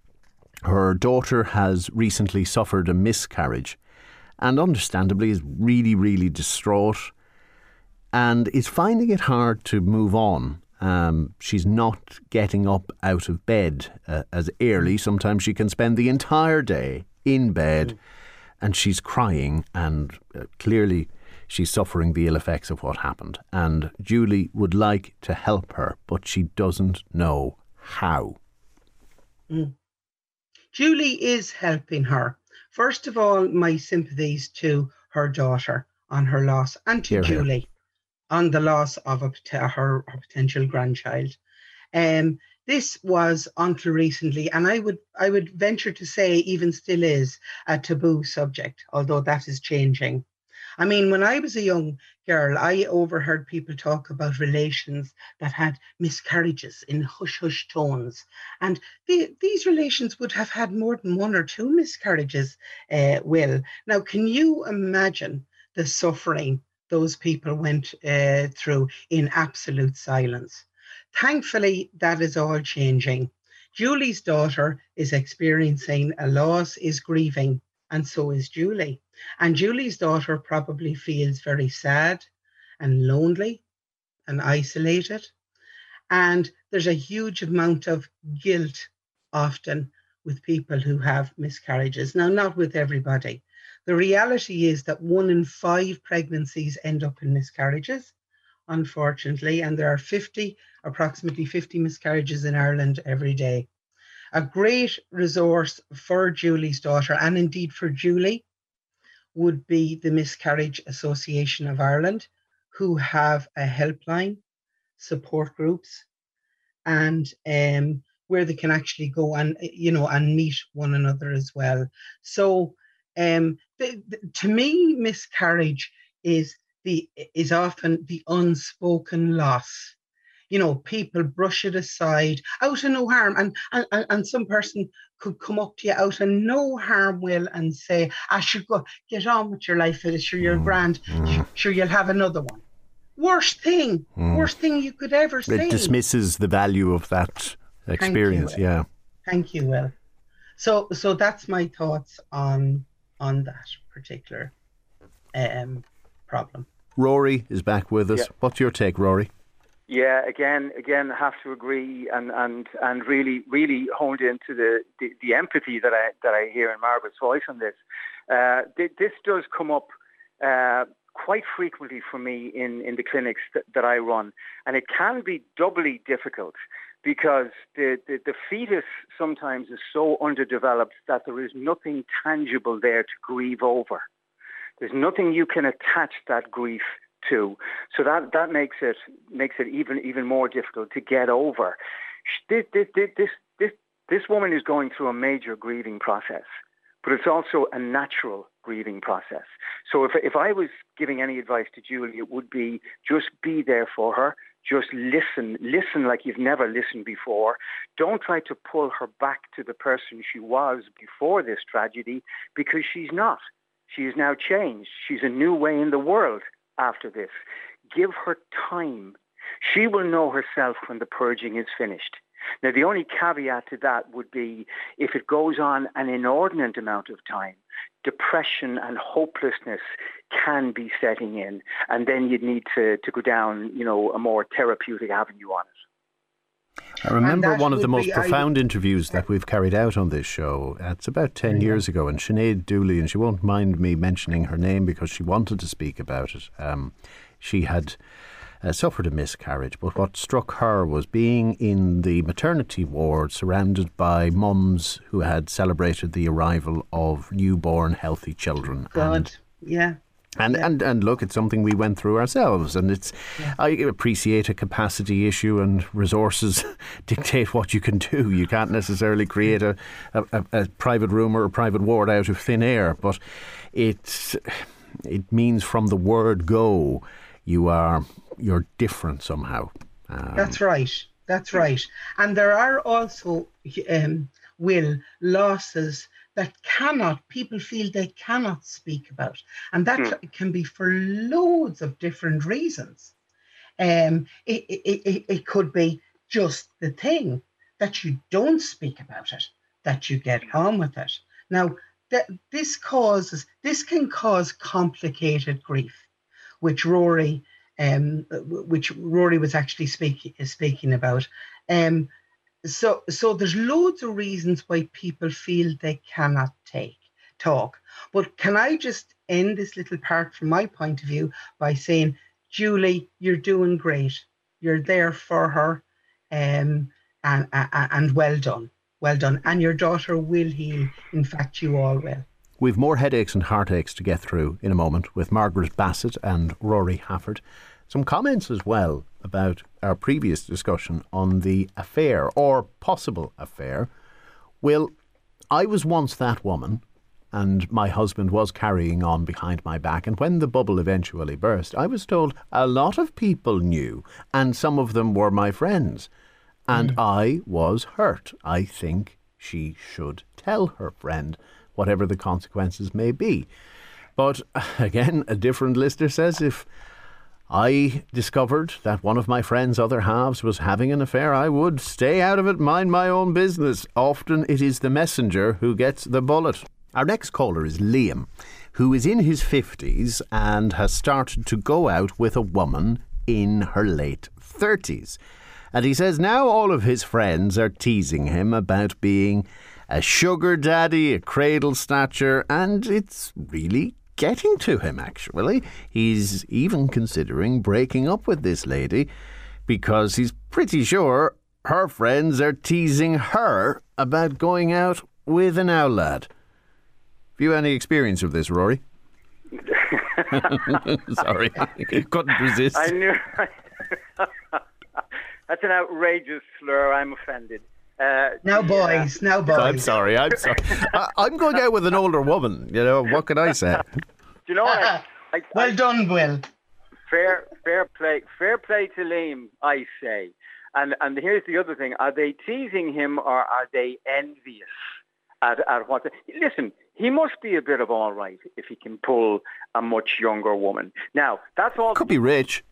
Her daughter has recently suffered a miscarriage, and understandably is really, really distraught, and is finding it hard to move on. Um, she's not getting up out of bed uh, as early. Sometimes she can spend the entire day in bed, mm. and she's crying, and uh, clearly she's suffering the ill effects of what happened. And Julie would like to help her, but she doesn't know how. Mm. Julie is helping her. First of all, my sympathies to her daughter on her loss, and to Hear, hear. Julie on the loss of a, pot- her, her potential grandchild. Um, this was until recently, and I would I would venture to say even still is, a taboo subject, although that is changing. I mean, when I was a young girl, I overheard people talk about relations that had miscarriages in hush-hush tones. And the, these relations would have had more than one or two miscarriages, uh, Will. Now, can you imagine the suffering those people went uh, through in absolute silence? Thankfully, that is all changing. Julie's daughter is experiencing a loss, is grieving, and so is Julie. And Julie's daughter probably feels very sad and lonely and isolated. And there's a huge amount of guilt often with people who have miscarriages. Now, not with everybody. The reality is that one in five pregnancies end up in miscarriages, unfortunately, and there are fifty, approximately fifty miscarriages in Ireland every day. A great resource for Julie's daughter, and indeed for Julie, would be the Miscarriage Association of Ireland, who have a helpline, support groups, and um, where they can actually go and, you know, and meet one another as well. So um, the, the, to me, miscarriage is the is often the unspoken loss. You know, people brush it aside out of no harm. And, and, and some person could come up to you out of no harm, Will, and say, I should go get on with your life. Sure, you're grand. Sure, you'll have another one. worst thing, mm. worst thing you could ever say. It dismisses the value of that experience. Thank you, yeah. Thank you, Will. So, so that's my thoughts on on that particular um, problem. Rory is back with us. Yeah. What's your take, Rory? Yeah, again, again, have to agree and, and, and really, really honed into the, the, the empathy that I that I hear in Margaret's voice on this. Uh, th- this does come up uh, quite frequently for me in, in the clinics that, that I run, and it can be doubly difficult because the, the, the fetus sometimes is so underdeveloped that there is nothing tangible there to grieve over. There's nothing you can attach that grief to. So that, that makes it makes it even even more difficult to get over. This, this, this, this, this woman is going through a major grieving process, but it's also a natural grieving process. So if if I was giving any advice to Julie, it would be just be there for her. Just listen, listen like you've never listened before. Don't try to pull her back to the person she was before this tragedy, because she's not. She is now changed. She's a new way in the world after this. Give her time. She will know herself when the purging is finished. Now, the only caveat to that would be if it goes on an inordinate amount of time, depression and hopelessness can be setting in, and then you'd need to, to go down, you know, a more therapeutic avenue on it. I remember one of the most profound I... interviews that we've carried out on this show. It's about ten yeah. years ago, and Sinead Dooley, and she won't mind me mentioning her name because she wanted to speak about it. Um, she had uh, suffered a miscarriage, but what struck her was being in the maternity ward surrounded by mums who had celebrated the arrival of newborn healthy children. God, and yeah. And, yeah. and and look, it's something we went through ourselves, and it's yeah. I appreciate a capacity issue, and resources dictate what you can do. You can't necessarily create a, a, a private room or a private ward out of thin air, but it it means from the word go, you are you're different somehow. Um, That's right. That's right. And there are also um, will losses that cannot, people feel they cannot speak about. And that mm. can be for loads of different reasons. Um, it, it, it, it could be just the thing that you don't speak about it, that you get on with it. Now, that this causes, this can cause complicated grief, which Rory, um, which Rory was actually speaking speaking about. Um, So, so there's loads of reasons why people feel they cannot take talk. But can I just end this little part from my point of view by saying, Julie, you're doing great. You're there for her, um, and, and and well done, well done. And your daughter will heal. In fact, you all will. We've more headaches and heartaches to get through in a moment with Margaret Bassett and Rory Hafford. Some comments as well about our previous discussion on the affair or possible affair. Well, I was once that woman, and my husband was carrying on behind my back, and when the bubble eventually burst, I was told a lot of people knew, and some of them were my friends, and mm. I was hurt. I think she should tell her friend, whatever the consequences may be. But again, a different listener says, if I discovered that one of my friend's other halves was having an affair, I would stay out of it, mind my own business. Often it is the messenger who gets the bullet. Our next caller is Liam, who is in his fifties and has started to go out with a woman in her late thirties. And he says now all of his friends are teasing him about being a sugar daddy, a cradle snatcher, and it's really getting to him, actually. He's even considering breaking up with this lady because he's pretty sure her friends are teasing her about going out with an owl lad. Have you any experience of this, Rory? Sorry, I couldn't resist. I knew. That's an outrageous slur. I'm offended. Uh, now, boys, yeah. now, boys. I'm sorry, I'm sorry. I, I'm going out with an older woman, you know, what can I say? Do you know what? I, I, well I, done, Will. Fair fair play fair play to Liam, I say. And and here's the other thing. Are they teasing him or are they envious at, at what... The, listen, he must be a bit of all right if he can pull a much younger woman. Now, that's all... Could be rich.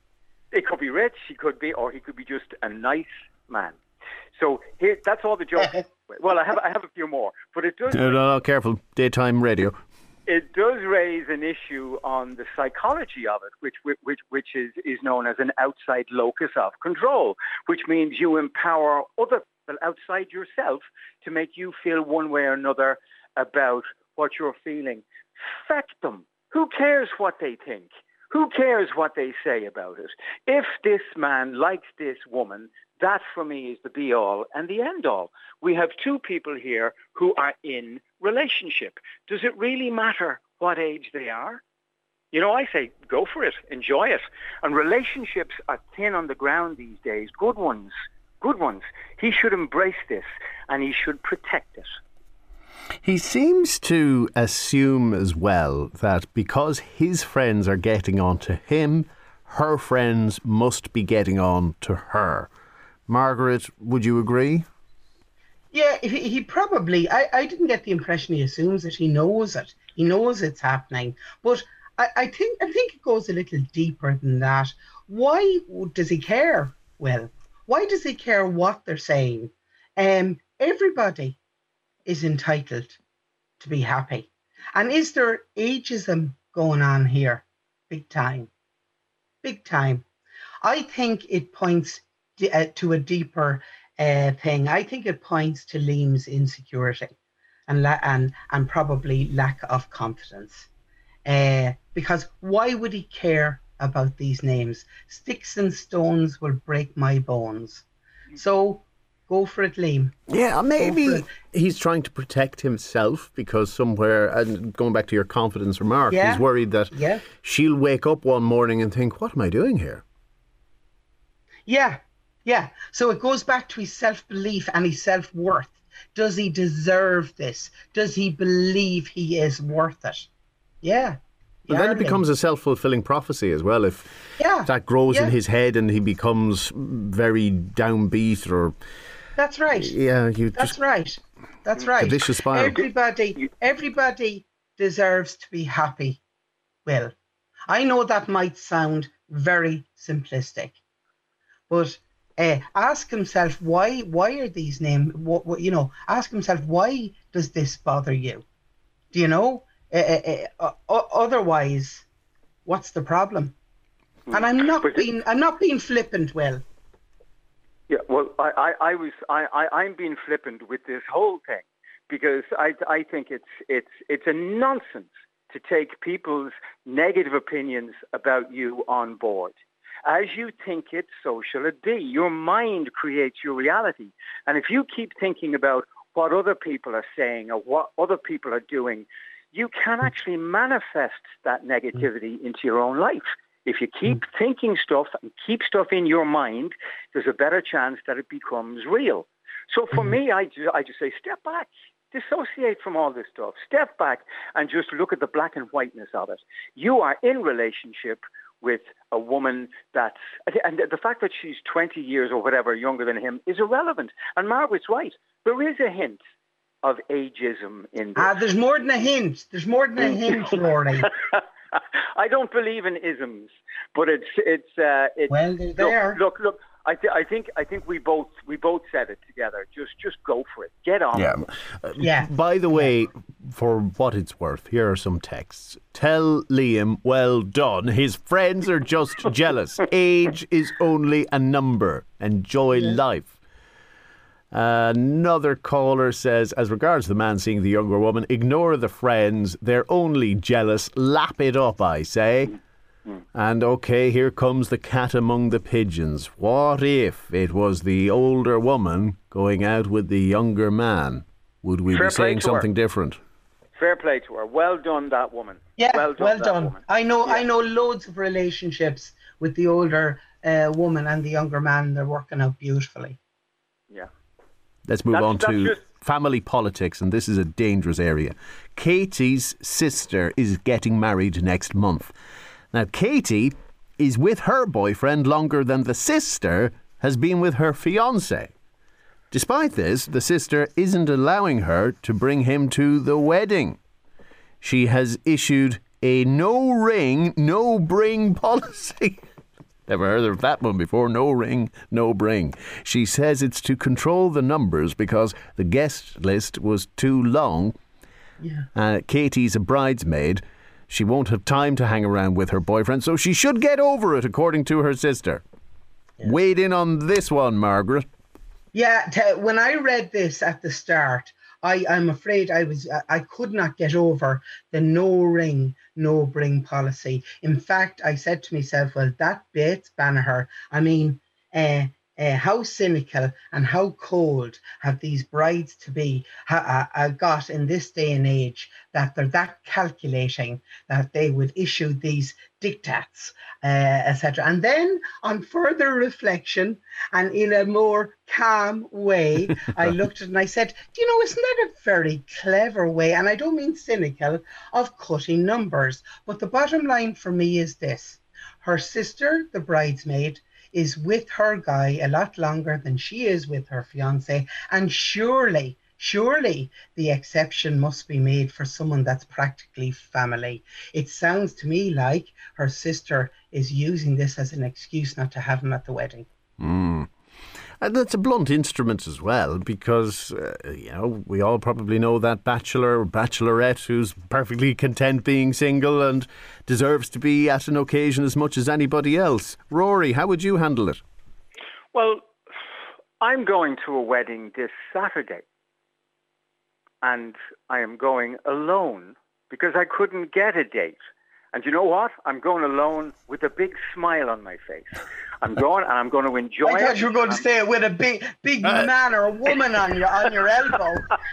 It could be rich, he could be, or he could be just a nice man. So here, that's all the jokes. Well, I have I have a few more, but it does. No, no, no, careful. Daytime radio. It does raise an issue on the psychology of it, which which which is, is known as an outside locus of control, which means you empower other people outside yourself to make you feel one way or another about what you're feeling. Feck them. Who cares what they think? Who cares what they say about it? If this man likes this woman, that for me is the be-all and the end-all. We have two people here who are in relationship. Does it really matter what age they are? You know, I say go for it, enjoy it. And relationships are thin on the ground these days, good ones, good ones. He should embrace this and he should protect it. He seems to assume as well that because his friends are getting on to him, her friends must be getting on to her. Margaret, would you agree? Yeah, he, he probably, I, I didn't get the impression he assumes it. He knows it. He knows it's happening. But I, I think I think it goes a little deeper than that. Why does he care? Well, why does he care what they're saying? Um, everybody is entitled to be happy. And is there ageism going on here? Big time. Big time. I think it points uh, to a deeper uh, thing. I think it points to Liam's insecurity and, la- and, and probably lack of confidence. Uh, because why would he care about these names? Sticks and stones will break my bones. So go for it, Liam. Yeah, maybe he's trying to protect himself because somewhere, and going back to your confidence remark, yeah. he's worried that yeah. she'll wake up one morning and think, what am I doing here? Yeah, yeah. So it goes back to his self-belief and his self-worth. Does he deserve this? Does he believe he is worth it? Yeah. But then it becomes a self-fulfilling prophecy as well. If yeah. that grows yeah. in his head and he becomes very downbeat or... That's right. Yeah, you That's just, right. That's right. A vicious spiral. Everybody, everybody deserves to be happy. Well, I know that might sound very simplistic, but uh, ask himself why. Why are these names? What, what you know? Ask himself why does this bother you? Do you know? Uh, uh, uh, uh, otherwise, what's the problem? And I'm not being. I'm not being flippant, Will. Yeah, well, I, I, I was, I, I, I'm being flippant with this whole thing because I, I think it's, it's, it's a nonsense to take people's negative opinions about you on board. As you think it, so shall it be. Your mind creates your reality. And if you keep thinking about what other people are saying or what other people are doing, you can actually manifest that negativity into your own life. If you keep thinking stuff and keep stuff in your mind, there's a better chance that it becomes real. So for me, I just, I just say, step back, dissociate from all this stuff, step back and just look at the black and whiteness of it. You are in relationship with a woman that's, and the fact that she's twenty years or whatever younger than him is irrelevant. And Margaret's right. There is a hint of ageism in this. Ah, there's more than a hint. There's more than a hint, Rory. I don't believe in isms, but it's it's uh, it's. Well, they're there. Look, look, look. I, th- I think I think we both we both said it together. Just just go for it. Get on. Yeah. Uh, yeah. By the way, for what it's worth, here are some texts. Tell Liam, well done. His friends are just jealous. Age is only a number. Enjoy yeah. life. Another caller says, as regards the man seeing the younger woman, ignore the friends. They're only jealous. Lap it up, I say. Mm. And okay, here comes the cat among the pigeons. What if it was the older woman going out with the younger man? Would we Fair be saying something her. different? Fair play to her. Well done, that woman. Yeah, well done. Well done. Woman. I know. Yeah. I know loads of relationships with the older uh, woman and the younger man. They're working out beautifully. Yeah. Let's move that's, on to just... family politics, and this is a dangerous area. Katie's sister is getting married next month. Now, Katie is with her boyfriend longer than the sister has been with her fiancé. Despite this, the sister isn't allowing her to bring him to the wedding. She has issued a no ring, no bring policy. Never heard of that one before. No ring, no bring. She says it's to control the numbers because the guest list was too long. Yeah. Uh, Katie's a bridesmaid. She won't have time to hang around with her boyfriend, so she should get over it, according to her sister. Yeah. Wade in on this one, Margaret. Yeah, t- when I read this at the start, I, I'm afraid I was I could not get over the no ring, no bring policy. In fact, I said to myself, well, that beats Banagher. I mean, uh, uh, how cynical and how cold have these brides to be ha- uh, got in this day and age that they're that calculating that they would issue these diktats, uh, et cetera. And then on further reflection and in a more calm way, I looked at it and I said, do you know, isn't that a very clever way, and I don't mean cynical, of cutting numbers? But the bottom line for me is this. Her sister, the bridesmaid, is with her guy a lot longer than she is with her fiancé, and surely Surely the exception must be made for someone that's practically family. It sounds to me like her sister is using this as an excuse not to have him at the wedding. Mm. And that's a blunt instrument as well, because, uh, you know, we all probably know that bachelor or bachelorette who's perfectly content being single and deserves to be at an occasion as much as anybody else. Rory, how would you handle it? Well, I'm going to a wedding this Saturday. And I am going alone because I couldn't get a date. And you know what? I'm going alone with a big smile on my face. I'm going and I'm going to enjoy it. I thought you were going to say it with a big big uh, man or a woman on your on your elbow.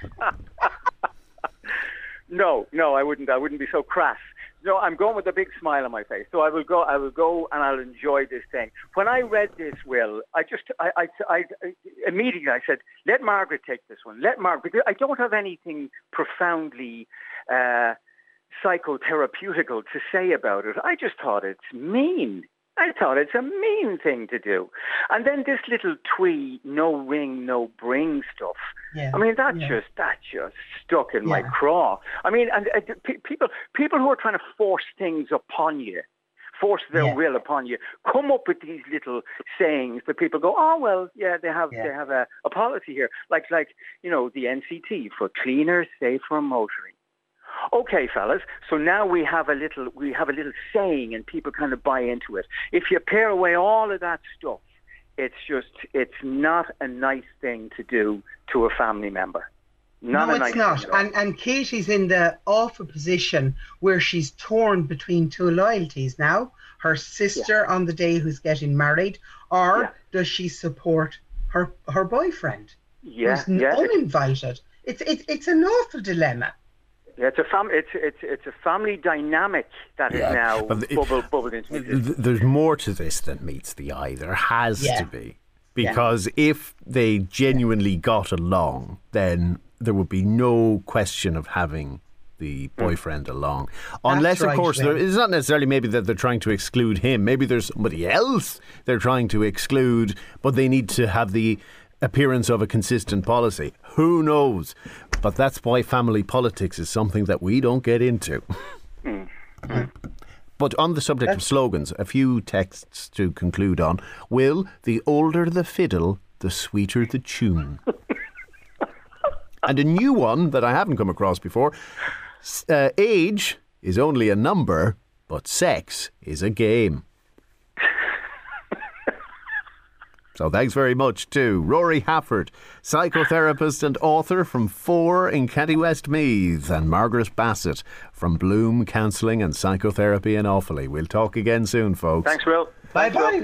No, no, I wouldn't. I wouldn't be so crass. No, I'm going with a big smile on my face. So I will go. I will go, and I'll enjoy this thing. When I read this, Will, I just, I, I, I, I immediately I said, let Margaret take this one. Let Margaret, because I don't have anything profoundly uh, psychotherapeutical to say about it. I just thought it's mean. I thought it's a mean thing to do. And then this little twee, no ring, no bring stuff. Yeah, I mean, that yeah. just that just stuck in yeah. my craw. I mean, and uh, p- people people who are trying to force things upon you, force their yeah. will upon you, come up with these little sayings that people go, oh well, yeah, they have yeah. they have a, a policy here, like like you know the N C T for cleaner, safer motoring. Okay, fellas. So now we have a little, we have a little saying, and people kind of buy into it. If you pare away all of that stuff, it's just, it's not a nice thing to do to a family member. Not no, a nice it's not. Thing and and Katie's in the awful position where she's torn between two loyalties now: her sister yeah. on the day who's getting married, or yeah. does she support her her boyfriend, yeah, who's yeah. uninvited? It's it's it's an awful dilemma. Yeah, it's a fam- It's it's it's a family dynamic that yeah. is now it, bubbled bubbled into existence. There's more to this than meets the eye. There has yeah. to be, because yeah. if they genuinely got along, then there would be no question of having the boyfriend mm. along. Unless, right, of course, there, it's not necessarily maybe that they're trying to exclude him. Maybe there's somebody else they're trying to exclude, but they need to have the appearance of a consistent policy. Who knows? But that's why family politics is something that we don't get into. Mm. Mm. But on the subject of slogans, a few texts to conclude on. Will, the older the fiddle, the sweeter the tune. And a new one that I haven't come across before. Uh, age is only a number, but sex is a game. So thanks very much to Rory Hafford, psychotherapist and author from Four in County Westmeath, and Margaret Bassett from Bloom Counselling and Psychotherapy in Offaly. We'll talk again soon, folks. Thanks, Will. Bye-bye.